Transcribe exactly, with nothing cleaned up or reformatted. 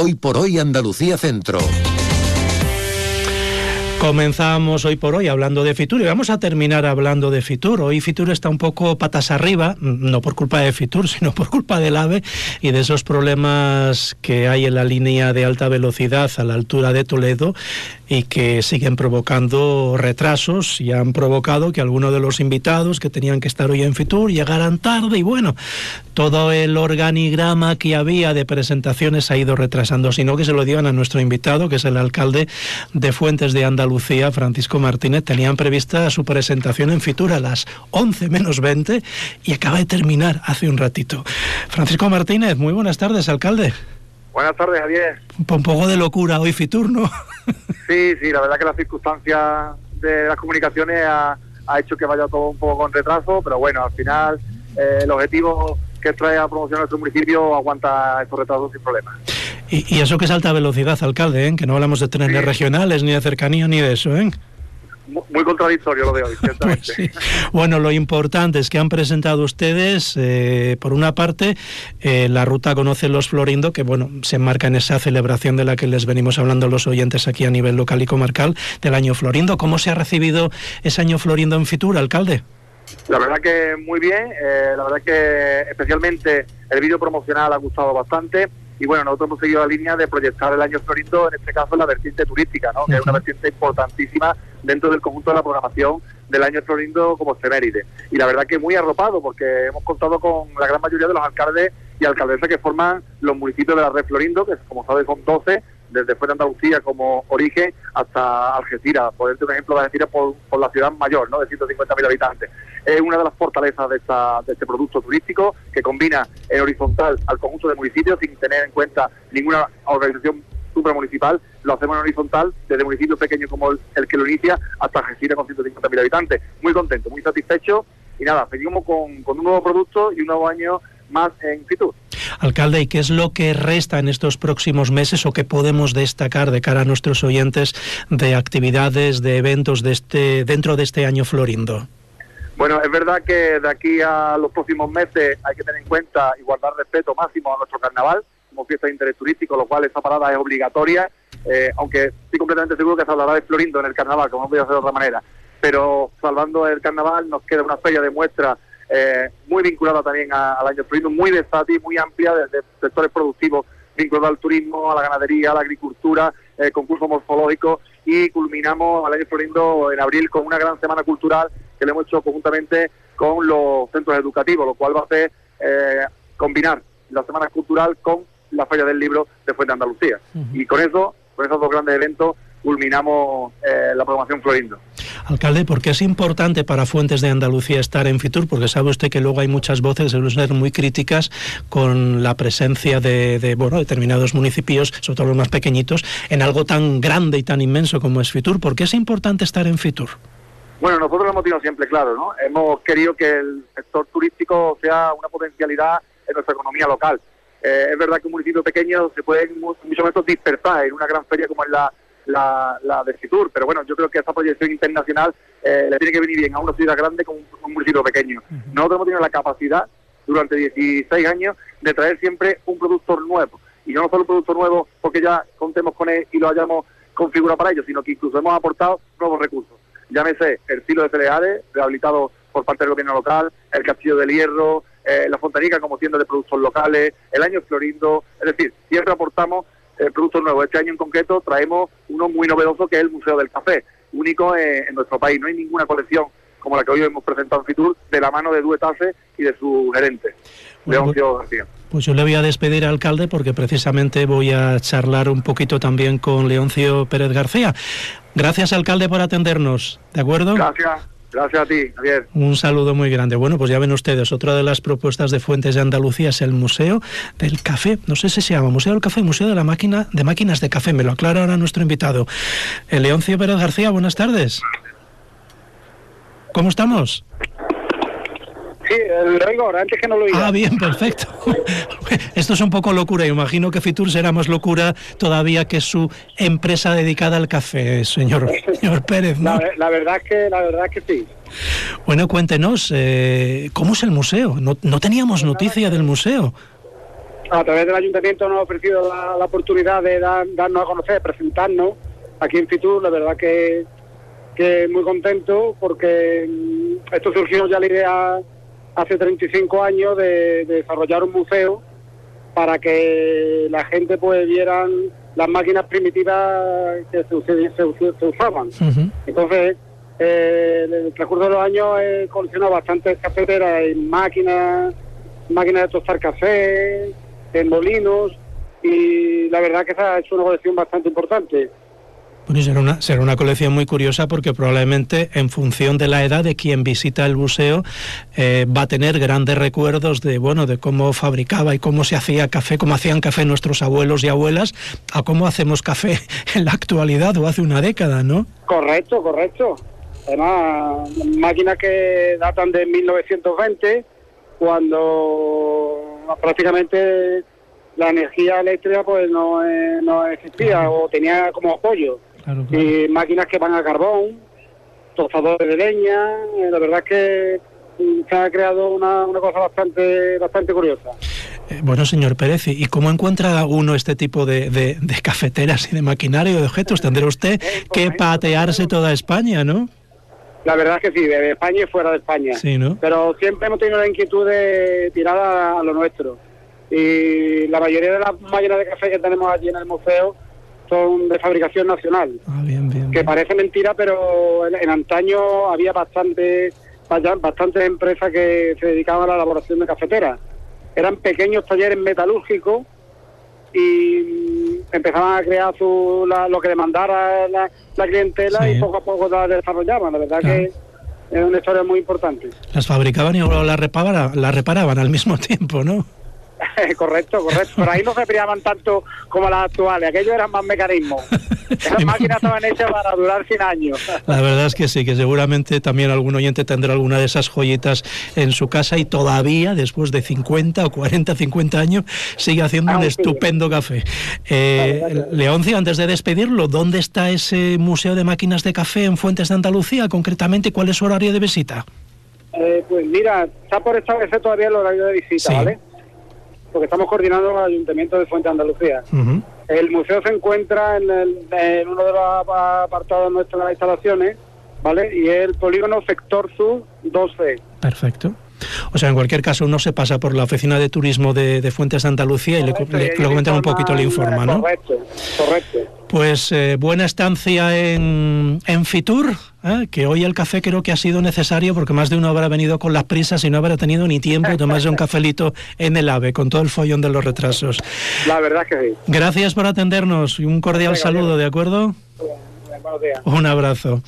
Hoy por hoy Andalucía Centro. Comenzamos hoy por hoy hablando de Fitur y vamos a terminar hablando de Fitur. Hoy Fitur está un poco patas arriba, no por culpa de Fitur, sino por culpa del AVE y de esos problemas que hay en la línea de alta velocidad a la altura de Toledo y que siguen provocando retrasos y han provocado que algunos de los invitados que tenían que estar hoy en Fitur llegaran tarde y bueno, todo el organigrama que había de presentaciones ha ido retrasando, sino que se lo digan a nuestro invitado, que es el alcalde de Fuentes de Andalucía, Francisco Martínez. Tenían prevista su presentación en Fitur a las once menos veinte y acaba de terminar hace un ratito. Francisco Martínez, muy buenas tardes, alcalde. Buenas tardes, Javier. Un poco de locura hoy Fitur, ¿no? Sí, sí, la verdad que las circunstancias de las comunicaciones ha, ha hecho que vaya todo un poco con retraso, pero bueno, al final eh, el objetivo que trae a promocionar nuestro municipio aguanta estos retrasos sin problemas. Y, y eso que es alta velocidad, alcalde, ¿eh? Que no hablamos de trenes sí. regionales, ni de cercanía, ni de eso, ¿eh? Muy contradictorio lo de hoy, ciertamente. Pues sí. Bueno, lo importante es que han presentado ustedes, eh, por una parte, eh, la ruta Conoce los Florindo, que bueno, se enmarca en esa celebración de la que les venimos hablando los oyentes aquí a nivel local y comarcal del Año Florindo. ¿Cómo se ha recibido ese Año Florindo en Fitur, alcalde? La verdad que muy bien, eh, la verdad que especialmente el vídeo promocional ha gustado bastante. Y bueno, nosotros hemos seguido la línea de proyectar el Año Florindo, en este caso en la vertiente turística, ¿no? Que uh-huh. es una vertiente importantísima dentro del conjunto de la programación del Año Florindo como efeméride. Y la verdad que muy arropado, porque hemos contado con la gran mayoría de los alcaldes y alcaldesas que forman los municipios de la red Florindo, que como sabes son doce, desde Fuente de Andalucía como origen hasta Algeciras. Por ejemplo, un ejemplo de Algeciras por, por la ciudad mayor, ¿no? De ciento cincuenta mil habitantes. Es una de las fortalezas de, esta, de este producto turístico que combina en horizontal al conjunto de municipios sin tener en cuenta ninguna organización supramunicipal. Lo hacemos en horizontal desde municipios pequeños como el, el que lo inicia hasta Algeciras con ciento cincuenta mil habitantes. Muy contento, muy satisfecho y nada, seguimos con, con un nuevo producto y un nuevo año más en Fitur. Alcalde, ¿y qué es lo que resta en estos próximos meses o qué podemos destacar de cara a nuestros oyentes de actividades, de eventos de este dentro de este Año Florindo? Bueno, es verdad que de aquí a los próximos meses hay que tener en cuenta y guardar respeto máximo a nuestro carnaval como fiesta de interés turístico, lo cual esa parada es obligatoria, eh, aunque estoy completamente seguro que se hablará de Florindo en el carnaval, como no podía ser de otra manera, pero salvando el carnaval nos queda una feria de muestra eh, muy vinculada también a, al Año Florindo, muy versátil, muy amplia, desde sectores productivos vinculados al turismo, a la ganadería, a la agricultura, eh, concursos morfológicos, y culminamos al Año Florindo en abril con una gran semana cultural que lo hemos hecho conjuntamente con los centros educativos, lo cual va a hacer eh, combinar la semana cultural con la Feria del Libro de Fuente de Andalucía. Uh-huh. Y con eso, con esos dos grandes eventos, culminamos eh, la programación Florindo. Alcalde, ¿por qué es importante para Fuentes de Andalucía estar en Fitur? Porque sabe usted que luego hay muchas voces que suelen ser muy críticas con la presencia de, de bueno, determinados municipios, sobre todo los más pequeñitos, en algo tan grande y tan inmenso como es Fitur. ¿Por qué es importante estar en Fitur? Bueno, nosotros lo hemos tenido siempre claro, ¿no? Hemos querido que el sector turístico sea una potencialidad en nuestra economía local. Eh, es verdad que un municipio pequeño se puede muchos momentos dispersar en una gran feria como es la La, la de Fitur, pero bueno, yo creo que esta proyección internacional eh, le tiene que venir bien a una ciudad grande como un, un municipio pequeño. Uh-huh. Nosotros hemos tenido la capacidad durante dieciséis años de traer siempre un producto nuevo, y no solo un producto nuevo porque ya contemos con él y lo hayamos configurado para ello, sino que incluso hemos aportado nuevos recursos. Llámese el Silo de Cereales, rehabilitado por parte del gobierno local, el Castillo del Hierro, eh, la Fontanica como tienda de productos locales, el Año Florindo, es decir, siempre aportamos Eh, productos nuevos. Este año en concreto traemos uno muy novedoso que es el Museo del Café, único eh, en nuestro país. No hay ninguna colección como la que hoy hemos presentado en Fitur de la mano de Duetase y de su gerente, bueno, Leoncio García. Pues yo le voy a despedir, alcalde, porque precisamente voy a charlar un poquito también con Leoncio Pérez García. Gracias, alcalde, por atendernos, ¿de acuerdo? Gracias. Gracias a ti, Javier. Un saludo muy grande. Bueno, pues ya ven ustedes, otra de las propuestas de Fuentes de Andalucía es el Museo del Café. No sé si se llama Museo del Café, Museo de la máquina de máquinas de café. Me lo aclara ahora nuestro invitado. El Leoncio Pérez García, buenas tardes. ¿Cómo estamos? Sí, lo oigo ahora, antes que no lo oiga. Ah, bien, perfecto. Esto es un poco locura. Imagino que Fitur será más locura todavía que su empresa dedicada al café, señor, señor Pérez, ¿no? La, la verdad es que la verdad es que sí. Bueno, cuéntenos, eh, ¿cómo es el museo? No, no teníamos noticia del museo. a través del ayuntamiento nos ha ofrecido la, la oportunidad de dar, darnos a conocer, presentarnos aquí en Fitur. La verdad que, que muy contento, porque esto surgió ya la idea hace treinta y cinco años de, de desarrollar un museo para que la gente pues vieran las máquinas primitivas que se, se, se, se usaban. Uh-huh. Entonces, eh, en el transcurso de los años he coleccionado bastantes cafeteras en máquinas, máquinas de tostar café, en molinos, y la verdad que esa es una colección bastante importante. Bueno, será una, será una colección muy curiosa, porque probablemente en función de la edad de quien visita el museo eh, va a tener grandes recuerdos de bueno de cómo fabricaba y cómo se hacía café, cómo hacían café nuestros abuelos y abuelas, a cómo hacemos café en la actualidad o hace una década, ¿no? Correcto, correcto. Además, máquinas que datan de mil novecientos veinte, cuando prácticamente la energía eléctrica pues no, eh, no existía o tenía como apoyo. Claro, claro. Y máquinas que van a carbón, tostadores de leña. Eh, la verdad es que se ha creado una, una cosa bastante bastante curiosa. Eh, bueno, señor Pérez, ¿y cómo encuentra uno este tipo de, de, de cafeteras y de maquinario, de objetos? Tendrá usted que patearse toda España, ¿no? La verdad es que sí, de España y fuera de España. Sí, ¿no? Pero siempre hemos tenido la inquietud de tirar a, a lo nuestro. Y la mayoría de las máquinas de café que tenemos allí en el museo son de fabricación nacional. Ah, bien, bien, que bien. Parece mentira, pero en, en antaño había bastante, bastantes empresas que se dedicaban a la elaboración de cafeteras. Eran pequeños talleres metalúrgicos y empezaban a crear su, la, lo que demandara la, la clientela, sí. Y poco a poco la desarrollaban. La verdad, claro, que es una historia muy importante. Las fabricaban y luego las reparaban, las reparaban al mismo tiempo, ¿no? Correcto, correcto. Pero ahí no se brillaban tanto como las actuales. Aquellos eran más mecanismos. Esas máquinas estaban hechas para durar cien años. La verdad es que sí, que seguramente también algún oyente tendrá alguna de esas joyitas en su casa y todavía, después de cincuenta o cuarenta, cincuenta años, sigue haciendo ah, un sí. estupendo café. Eh, vale, vale. Leoncio, antes de despedirlo, ¿dónde está ese Museo de Máquinas de Café en Fuentes de Andalucía? Concretamente, ¿cuál es su horario de visita? Eh, pues mira, está por establecer todavía el horario de visita, sí. ¿Vale? Porque estamos coordinando con el Ayuntamiento de Fuente de Andalucía. Uh-huh. El museo se encuentra en, el, en uno de los apartados nuestros de las instalaciones, ¿vale? Y es el polígono Sector Sur dos C. Perfecto. O sea, en cualquier caso, uno se pasa por la oficina de turismo de, de Fuentes de Andalucía y correcto, le, le, le comentan un poquito, le informa, ¿no? Correcto, correcto. Pues eh, buena estancia en, en Fitur, ¿eh? Que hoy el café creo que ha sido necesario, porque más de uno habrá venido con las prisas y no habrá tenido ni tiempo de tomarse un cafelito en el AVE, con todo el follón de los retrasos. La verdad que sí. Gracias por atendernos y un cordial Venga, saludo, ¿de acuerdo? Buenos días. Un abrazo.